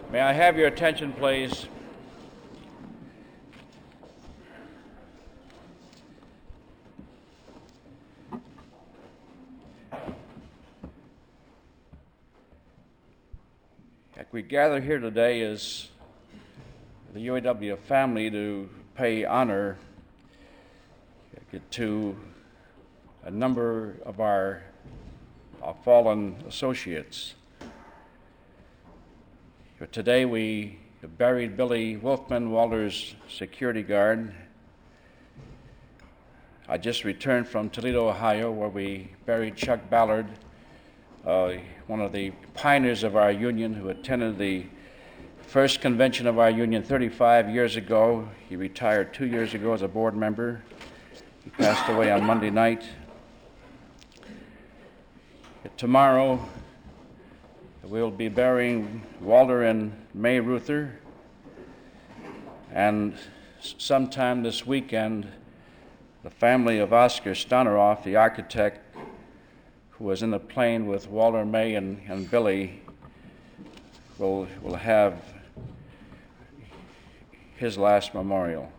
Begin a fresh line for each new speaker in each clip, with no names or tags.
May I have your attention, please? We gather here today as the UAW family to pay honor to a number of our fallen associates. Today we buried Billy Wolfman, Walter's security guard. I just returned from Toledo, Ohio, where we buried Chuck Ballard, one of the pioneers of our union who attended the first convention of our union 35 years ago. He retired 2 years ago as a board member. He passed away on Monday night. Tomorrow, we'll be burying Walter and May Ruther, and sometime this weekend, the family of Oscar Stoneroff, the architect who was in the plane with Walter, May, and Billy, will have his last memorial.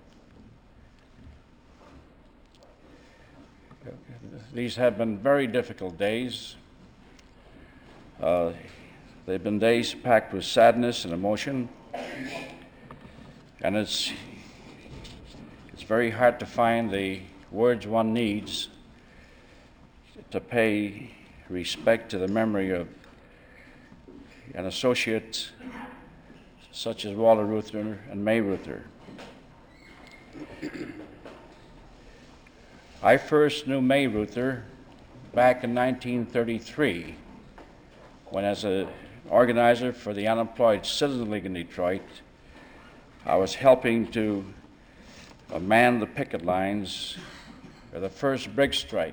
These have been very difficult days. They've been days packed with sadness and emotion, and it's very hard to find the words one needs to pay respect to the memory of an associate such as Walter Ruther and May Ruther. I first knew May Ruther back in 1933 when, as an organizer for the Unemployed Citizens League in Detroit, I was helping to man the picket lines for the first brig strike.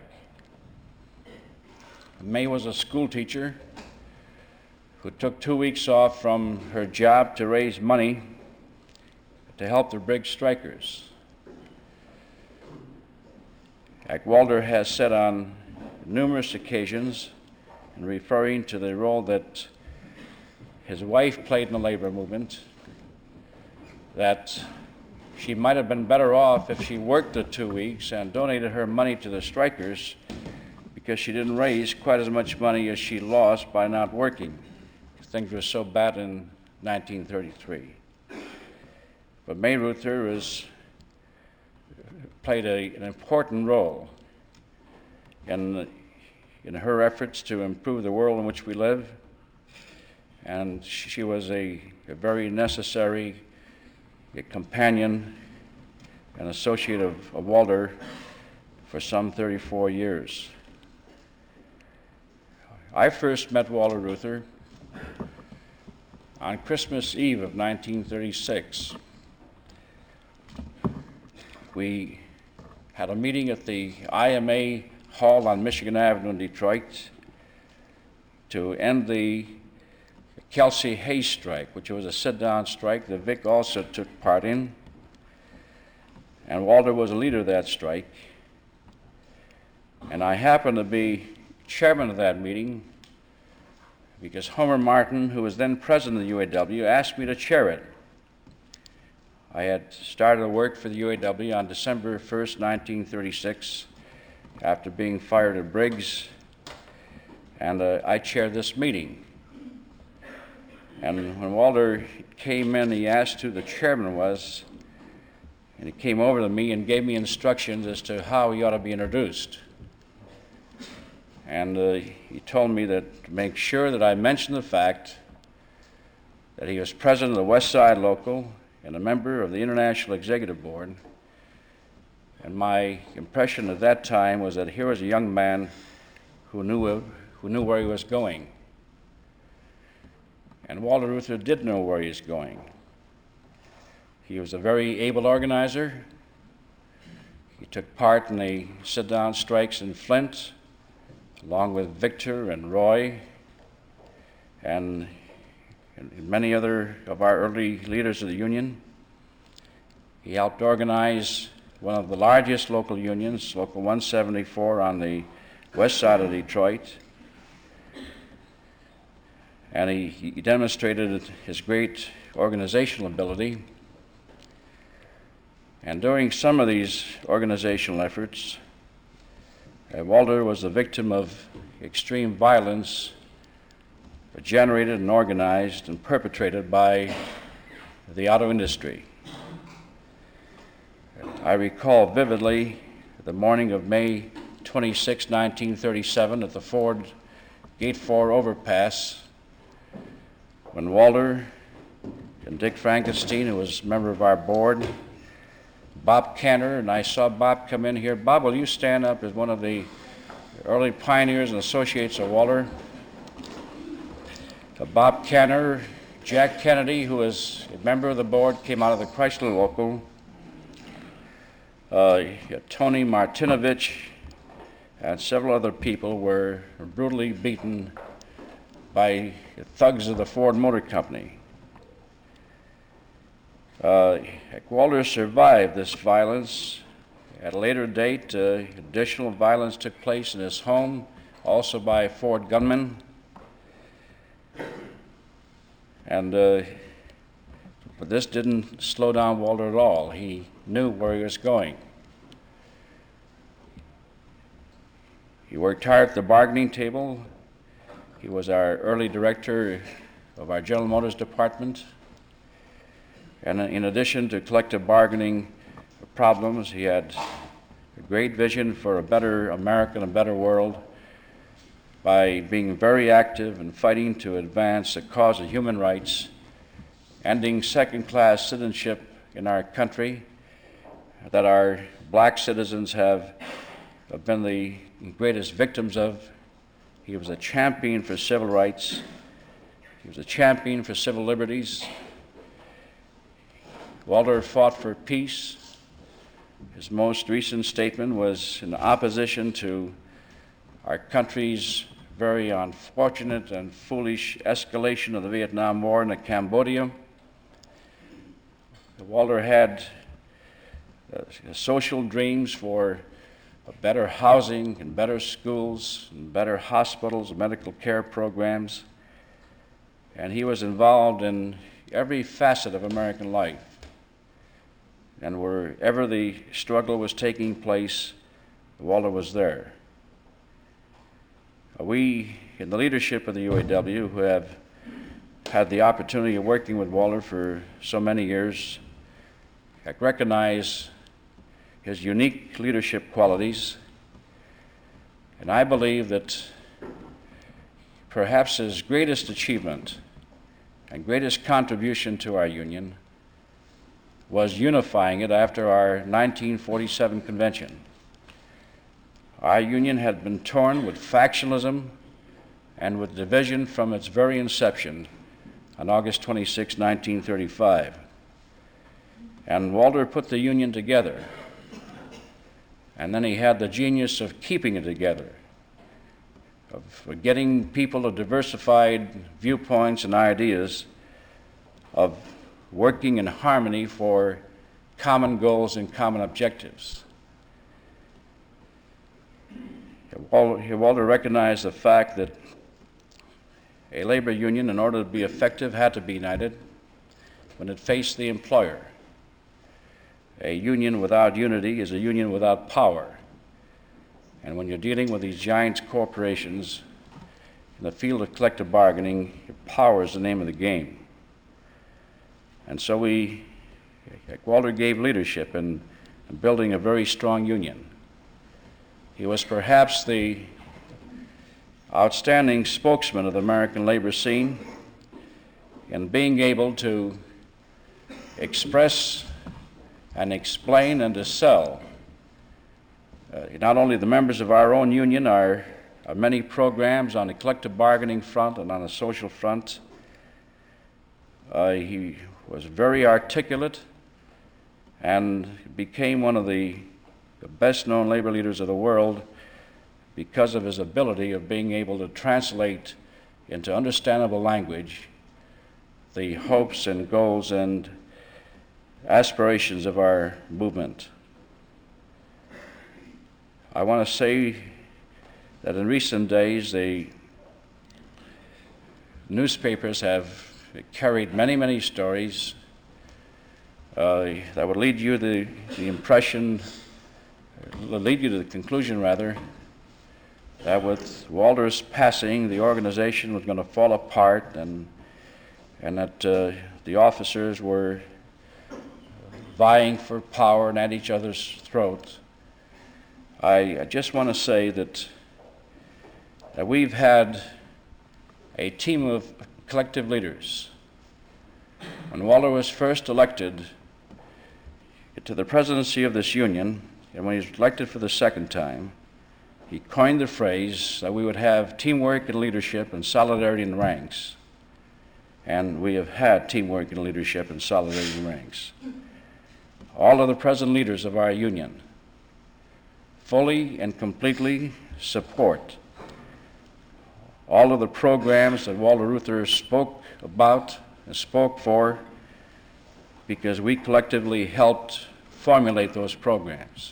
May was a school teacher who took 2 weeks off from her job to raise money to help the brig strikers. Like Walter has said on numerous occasions, in referring to the role that his wife played in the labor movement, that she might have been better off if she worked the 2 weeks and donated her money to the strikers, because she didn't raise quite as much money as she lost by not working. Things were so bad in 1933. But May Ruther played an important role in her efforts to improve the world in which we live, and she was a very necessary companion and associate of Walter for some 34 years. I first met Walter Ruther on Christmas Eve of 1936. We had a meeting at the IMA Hall on Michigan Avenue in Detroit to end the Kelsey Hayes strike, which was a sit-down strike that Vic also took part in. And Walter was a leader of that strike. And I happened to be chairman of that meeting because Homer Martin, who was then president of the UAW, asked me to chair it. I had started to work for the UAW on December 1st, 1936, after being fired at Briggs, and I chaired this meeting. And when Walter came in, he asked who the chairman was, and he came over to me and gave me instructions as to how he ought to be introduced. And he told me that to make sure that I mentioned the fact that he was president of the West Side Local and a member of the International Executive Board. And my impression at that time was that here was a young man who knew where he was going. And Walter Ruther did know where he was going. He was a very able organizer. He took part in the sit-down strikes in Flint, along with Victor and Roy and many other of our early leaders of the union. He helped organize one of the largest local unions, Local 174 on the west side of Detroit. and he demonstrated his great organizational ability. And during some of these organizational efforts, Walter was the victim of extreme violence generated and organized and perpetrated by the auto industry. I recall vividly the morning of May 26, 1937, at the Ford Gate 4 overpass, when Walter and Dick Frankenstein, who was a member of our board, Bob Cantor, and I saw Bob come in here. Bob, will you stand up as one of the early pioneers and associates of Walter? Bob Cantor, Jack Kennedy, who was a member of the board, came out of the Chrysler local. Tony Martinovich and several other people were brutally beaten by thugs of the Ford Motor Company. Walter survived this violence. At a later date, additional violence took place in his home, also by Ford gunmen. But this didn't slow down Walter at all. He knew where he was going. He worked hard at the bargaining table. He was our early director of our General Motors department. And in addition to collective bargaining problems, he had a great vision for a better America and a better world by being very active and fighting to advance the cause of human rights, ending second-class citizenship in our country that our black citizens have been the greatest victims of. He was a champion for civil rights. He was a champion for civil liberties. Walter fought for peace. His most recent statement was in opposition to our country's very unfortunate and foolish escalation of the Vietnam War into Cambodia. Walter had social dreams for better housing and better schools and better hospitals and medical care programs. And he was involved in every facet of American life. And wherever the struggle was taking place, Walter was there. We, in the leadership of the UAW, who have had the opportunity of working with Walter for so many years, recognize his unique leadership qualities, and I believe that perhaps his greatest achievement and greatest contribution to our union was unifying it after our 1947 convention. Our union had been torn with factionalism and with division from its very inception on August 26, 1935. And Walter put the union together. And then he had the genius of keeping it together, of getting people of diversified viewpoints and ideas, of working in harmony for common goals and common objectives. Walter recognized the fact that a labor union, in order to be effective, had to be united when it faced the employer. A union without unity is a union without power. And when you're dealing with these giant corporations in the field of collective bargaining, power is the name of the game. And so Walter gave leadership in building a very strong union. He was perhaps the outstanding spokesman of the American labor scene in being able to express and explain and to sell not only the members of our own union, our many programs on the collective bargaining front and on the social front. He was very articulate and became one of the best-known labor leaders of the world because of his ability of being able to translate into understandable language the hopes and goals and aspirations of our movement. I want to say that in recent days, the newspapers have carried many, many stories that would lead you to the impression, lead you to the conclusion, rather, that with Walter's passing, the organization was going to fall apart, and that the officers were vying for power and at each other's throats. I just want to say that we've had a team of collective leaders. When Walter was first elected to the presidency of this union, and when he was elected for the second time, he coined the phrase that we would have teamwork and leadership and solidarity in ranks. And we have had teamwork and leadership and solidarity in ranks. All of the present leaders of our union fully and completely support all of the programs that Walter Reuther spoke about and spoke for, because we collectively helped formulate those programs.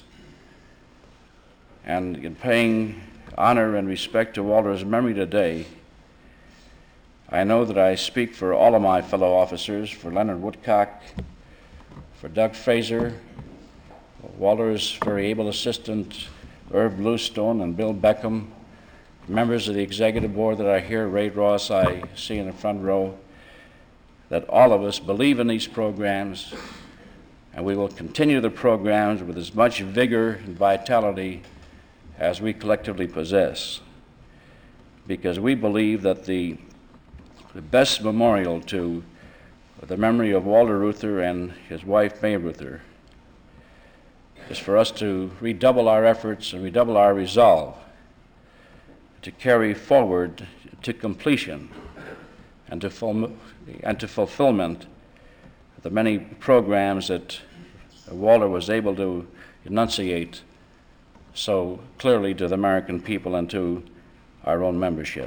And in paying honor and respect to Walter's memory today, I know that I speak for all of my fellow officers, for Leonard Woodcock, for Doug Fraser, Walter's very able assistant, Irv Bluestone and Bill Beckham, members of the executive board that are here, Ray Ross, I see in the front row, that all of us believe in these programs, and we will continue the programs with as much vigor and vitality as we collectively possess, because we believe that the best memorial to the memory of Walter Reuther and his wife May Reuther is for us to redouble our efforts and redouble our resolve to carry forward to completion and to fulfillment the many programs that Walter was able to enunciate so clearly to the American people and to our own membership.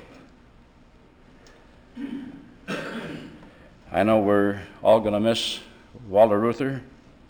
I know we're all going to miss Walter Reuther.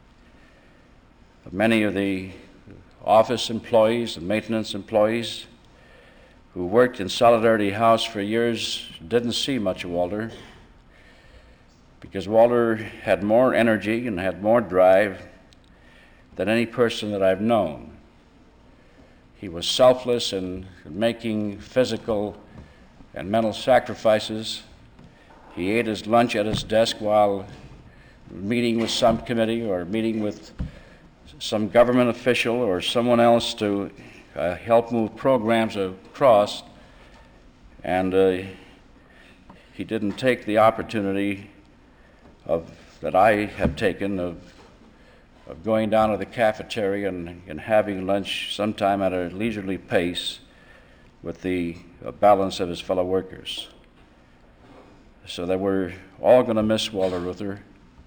Many of the office employees and maintenance employees who worked in Solidarity House for years didn't see much of Walter, because Walter had more energy and had more drive than any person that I've known. He was selfless in making physical and mental sacrifices. He ate his lunch at his desk while meeting with some committee or meeting with some government official or someone else to help move programs across, and he didn't take the opportunity that I have taken of going down to the cafeteria and having lunch sometime at a leisurely pace with the balance of his fellow workers. So that we're all going to miss Walter Reuther.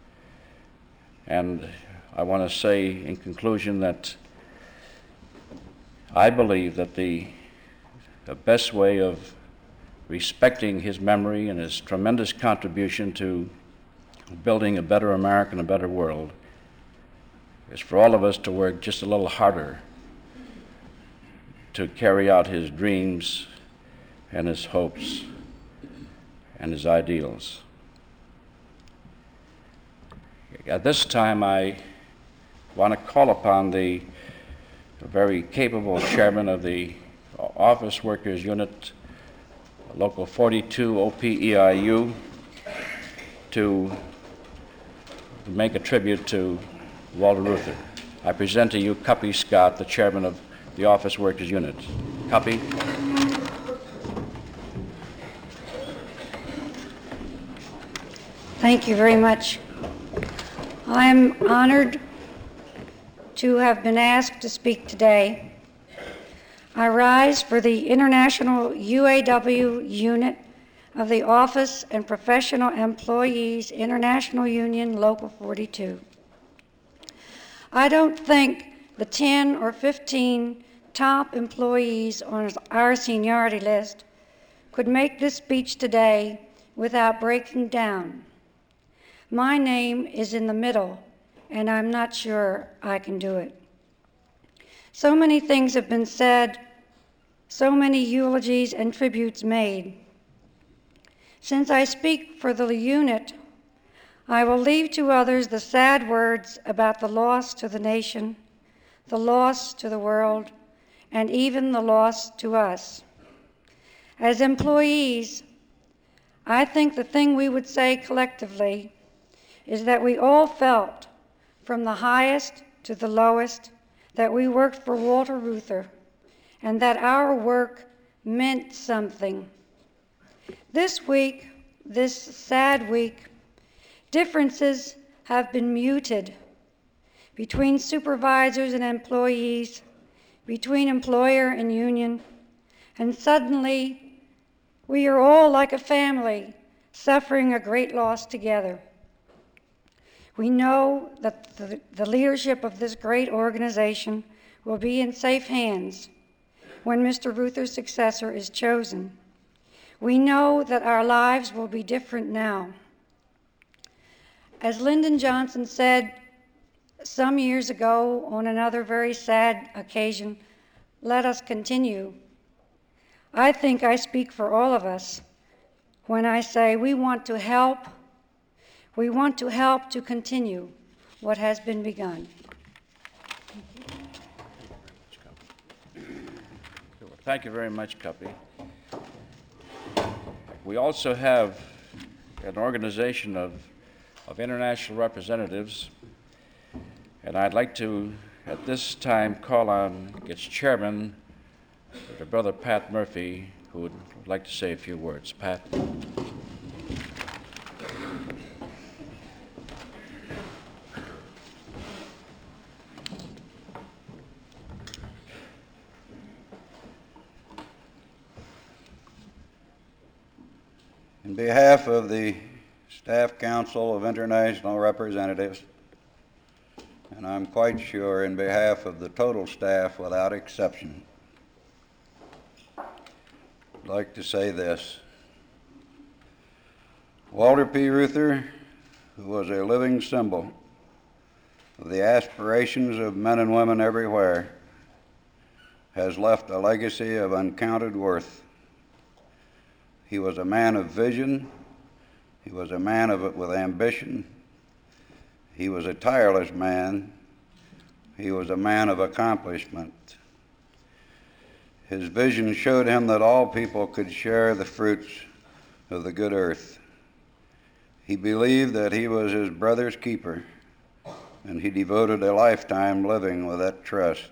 And I want to say in conclusion that I believe that the best way of respecting his memory and his tremendous contribution to building a better America and a better world is for all of us to work just a little harder to carry out his dreams and his hopes and his ideals. At this time, I want to call upon the very capable chairman of the Office Workers Unit, Local 42 OPEIU, to make a tribute to Walter Reuther. I present to you Cuppy Scott, the chairman of the Office Workers Unit. Cuppy.
Thank you very much. I'm honored to have been asked to speak today. I rise for the International UAW Unit of the Office and Professional Employees International Union Local 42. I don't think the 10 or 15 top employees on our seniority list could make this speech today without breaking down. My name is in the middle, and I'm not sure I can do it. So many things have been said, so many eulogies and tributes made. Since I speak for the unit, I will leave to others the sad words about the loss to the nation, the loss to the world, and even the loss to us. As employees, I think the thing we would say collectively is that we all felt, from the highest to the lowest, that we worked for Walter Reuther and that our work meant something. This week, this sad week, differences have been muted between supervisors and employees, between employer and union, and suddenly we are all like a family suffering a great loss together. We know that the leadership of this great organization will be in safe hands when Mr. Reuther's successor is chosen. We know that our lives will be different now. As Lyndon Johnson said some years ago on another very sad occasion, let us continue. I think I speak for all of us when I say we want to help to continue what has been begun.
Thank you very much, Cuppy. We also have an organization of international representatives, and I'd like to, at this time, call on its chairman, the brother Pat Murphy, who would like to say a few words. Pat.
On behalf of the Staff Council of International Representatives, and I'm quite sure in behalf of the total staff without exception, I'd like to say this. Walter P. Reuther, who was a living symbol of the aspirations of men and women everywhere, has left a legacy of uncounted worth. He was a man of vision. He was a man with ambition. He was a tireless man. He was a man of accomplishment. His vision showed him that all people could share the fruits of the good earth. He believed that he was his brother's keeper, and he devoted a lifetime living with that trust.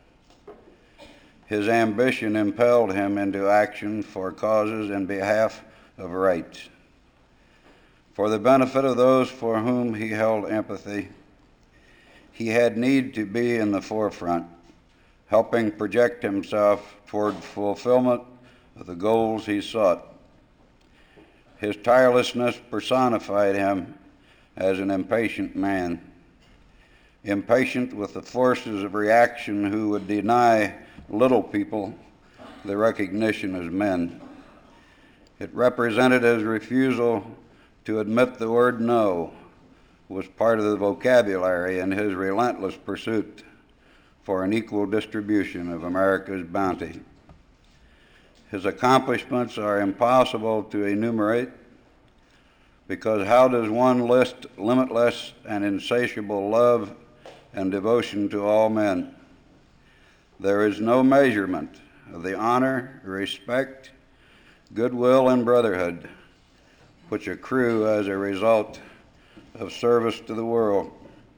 His ambition impelled him into action for causes in behalf of rights. For the benefit of those for whom he held empathy, he had need to be in the forefront, helping project himself toward fulfillment of the goals he sought. His tirelessness personified him as an impatient man, impatient with the forces of reaction who would deny little people the recognition as men. It represented his refusal to admit the word no was part of the vocabulary in his relentless pursuit for an equal distribution of America's bounty. His accomplishments are impossible to enumerate, because how does one list limitless and insatiable love and devotion to all men? There is no measurement of the honor, respect, goodwill, and brotherhood which accrue as a result of service to the world.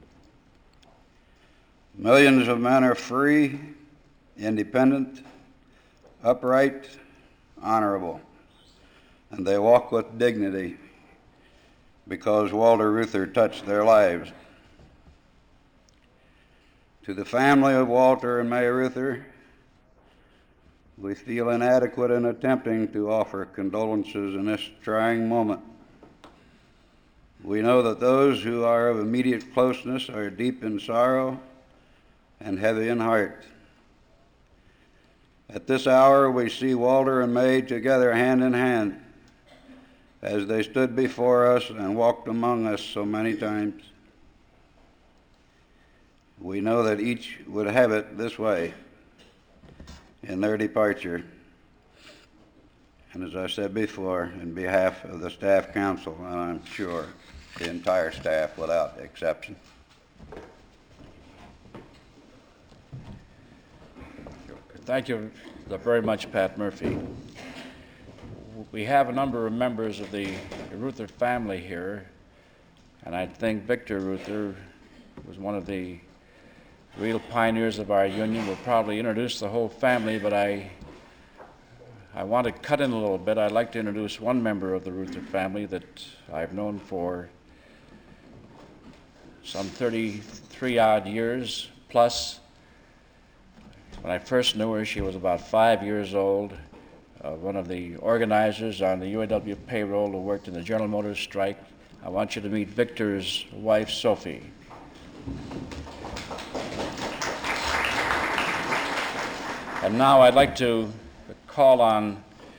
Millions of men are free, independent, upright, honorable, and they walk with dignity because Walter Reuther touched their lives. To the family of Walter and May Reuther, we feel inadequate in attempting to offer condolences in this trying moment. We know that those who are of immediate closeness are deep in sorrow and heavy in heart. At this hour, we see Walter and May together hand in hand as they stood before us and walked among us so many times. We know that each would have it this way in their departure. And as I said before, in behalf of the staff council, and I'm sure the entire staff without exception.
Thank you very much, Pat Murphy. We have a number of members of the Reuther family here, and I think Victor Reuther was one of the real pioneers of our union. We'll probably introduce the whole family, but I want to cut in a little bit. I'd like to introduce one member of the Reuther family that I've known for some 33 odd years plus. When I first knew her, she was about 5 years old, one of the organizers on the UAW payroll who worked in the General Motors strike. I want you to meet Victor's wife, Sophie. And now I'd like to call on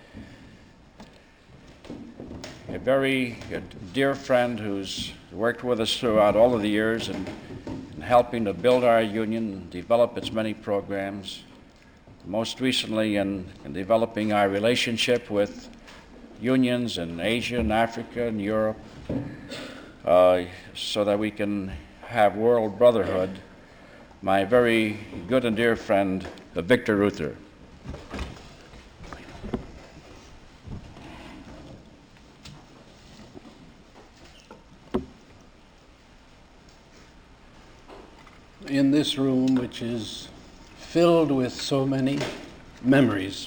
a very dear friend who's worked with us throughout all of the years and helping to build our union and develop its many programs, most recently in developing our relationship with unions in Asia and Africa and Europe, so that we can have world brotherhood. My very good and dear friend, Victor Reuther.
In this room, which is filled with so many memories,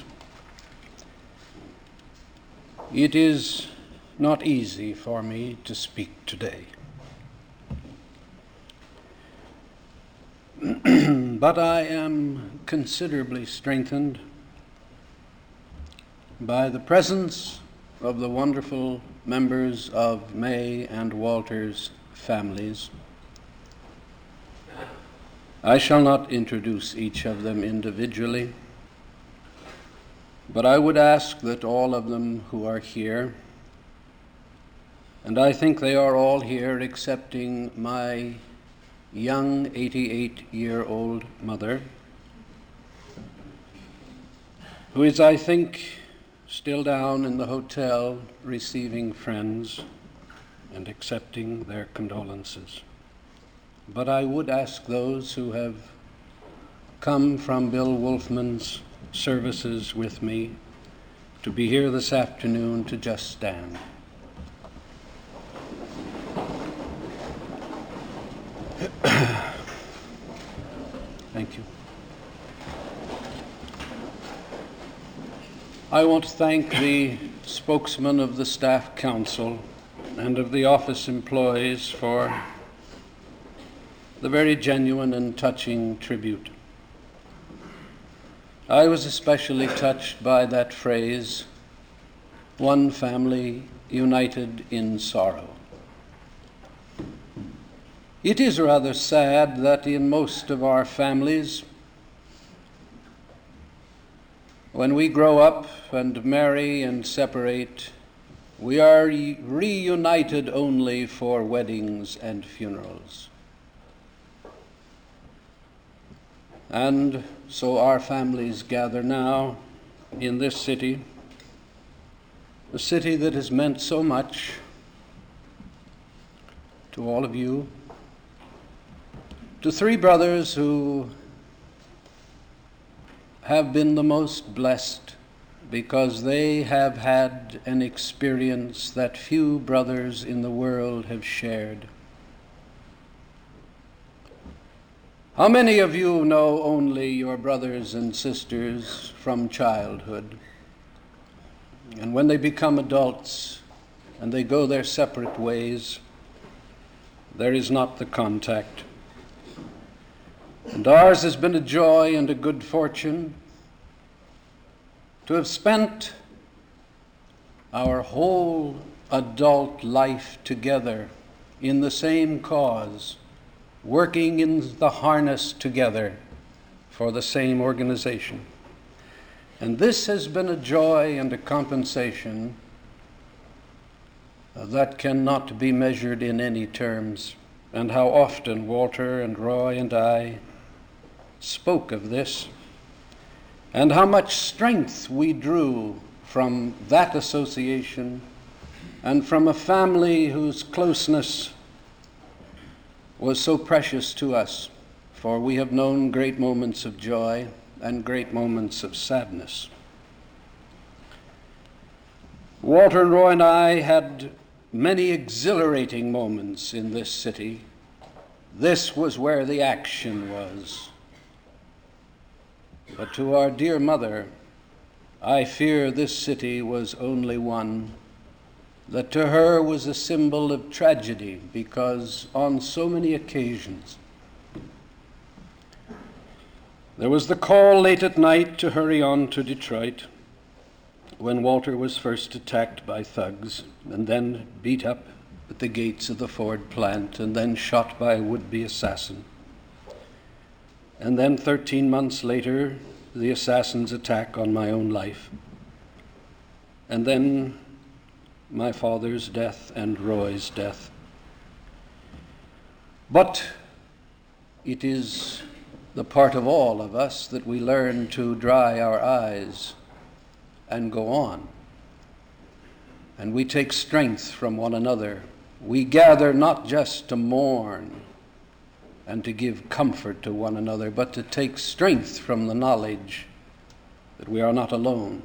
it is not easy for me to speak today. But I am considerably strengthened by the presence of the wonderful members of May and Walter's families. I shall not introduce each of them individually, but I would ask that all of them who are here, and I think they are all here excepting my young 88-year-old mother, who is, I think, still down in the hotel receiving friends and accepting their condolences. But I would ask those who have come from Bill Wolfman's services with me to be here this afternoon to just stand. Thank you. I want to thank the spokesman of the Staff Council and of the office employees for the very genuine and touching tribute. I was especially touched by that phrase, "one family united in sorrow." It is rather sad that in most of our families, when we grow up and marry and separate, we are reunited only for weddings and funerals. And so our families gather now in this city, a city that has meant so much to all of you, to three brothers who have been the most blessed because they have had an experience that few brothers in the world have shared. How many of you know only your brothers and sisters from childhood? And when they become adults and they go their separate ways, there is not the contact. And ours has been a joy and a good fortune to have spent our whole adult life together in the same cause, working in the harness together for the same organization. And this has been a joy and a compensation that cannot be measured in any terms. And how often Walter and Roy and I spoke of this, and how much strength we drew from that association and from a family whose closeness was so precious to us, for we have known great moments of joy and great moments of sadness. Walter and Roy and I had many exhilarating moments in this city. This was where the action was. But to our dear mother, I fear this city was only one that to her was a symbol of tragedy, because on so many occasions there was the call late at night to hurry on to Detroit when Walter was first attacked by thugs and then beat up at the gates of the Ford plant and then shot by a would-be assassin. And then 13 months later, the assassin's attack on my own life. And then my father's death and Roy's death. But it is the part of all of us that we learn to dry our eyes and go on. And we take strength from one another. We gather not just to mourn and to give comfort to one another, but to take strength from the knowledge that we are not alone.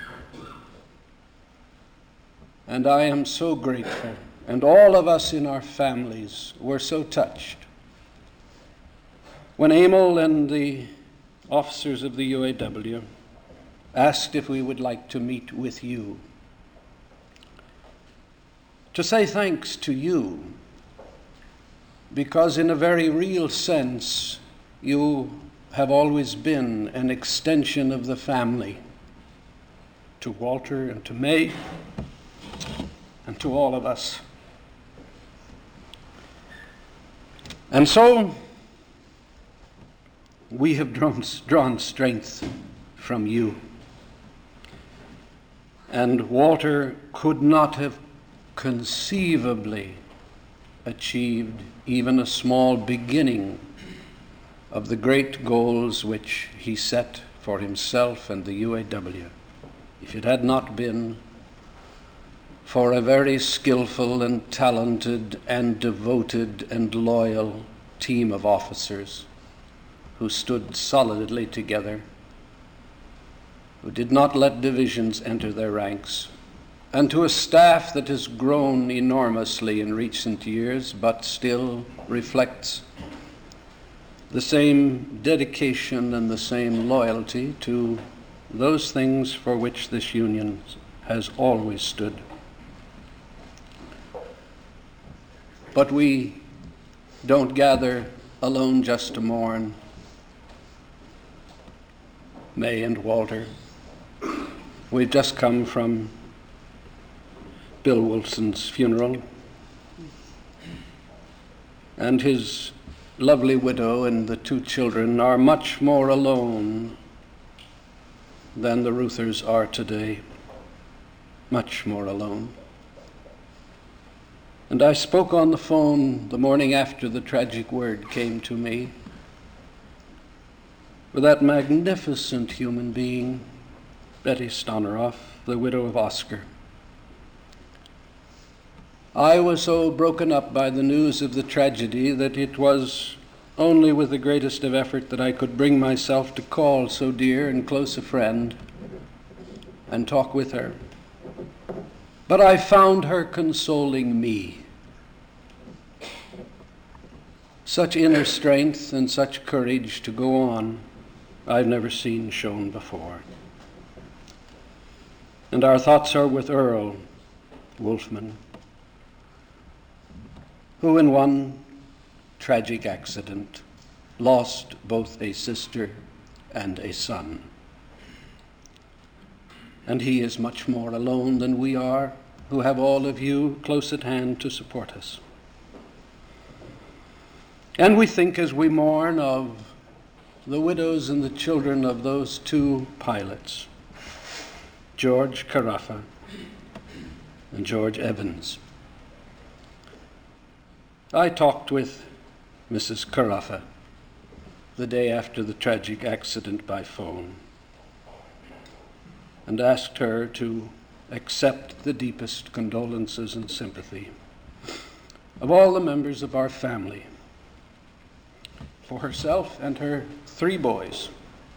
And I am so grateful, and all of us in our families were so touched when Emil and the officers of the UAW asked if we would like to meet with you, to say thanks to you, because in a very real sense, you have always been an extension of the family, to Walter and to May, and to all of us. And so, we have drawn strength from you. And Walter could not have conceivably achieved even a small beginning of the great goals which he set for himself and the UAW if it had not been for a very skillful and talented and devoted and loyal team of officers who stood solidly together, who did not let divisions enter their ranks, and to a staff that has grown enormously in recent years, but still reflects the same dedication and the same loyalty to those things for which this union has always stood. But we don't gather alone just to mourn May and Walter. We've just come from Bill Wilson's funeral, and his lovely widow and the 2 children are much more alone than the Ruthers are today, much more alone. And I spoke on the phone the morning after the tragic word came to me with that magnificent human being, Betty Stoneroff, the widow of Oscar. I was so broken up by the news of the tragedy that it was only with the greatest of effort that I could bring myself to call so dear and close a friend and talk with her. But I found her consoling me. Such inner strength and such courage to go on I've never seen shown before. And our thoughts are with Earl Wolfman, who in one tragic accident lost both a sister and a son. And he is much more alone than we are, who have all of you close at hand to support us. And we think as we mourn of the widows and the children of those 2 pilots, George Carafa and George Evans. I talked with Mrs. Carafa the day after the tragic accident by phone. and asked her to accept the deepest condolences and sympathy of all the members of our family for herself and her 3 boys.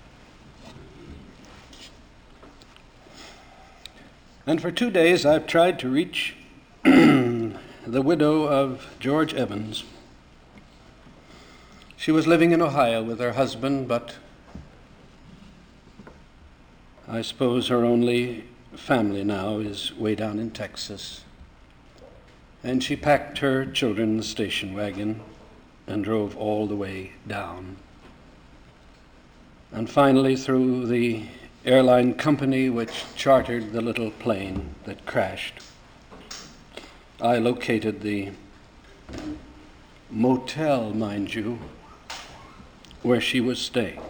And for 2 days I've tried to reach the widow of George Evans. She was living in Ohio with her husband, but I suppose her only family now is way down in Texas. And she packed her children in the station wagon and drove all the way down. And finally, through the airline company which chartered the little plane that crashed, I located the motel, mind you, where she was staying.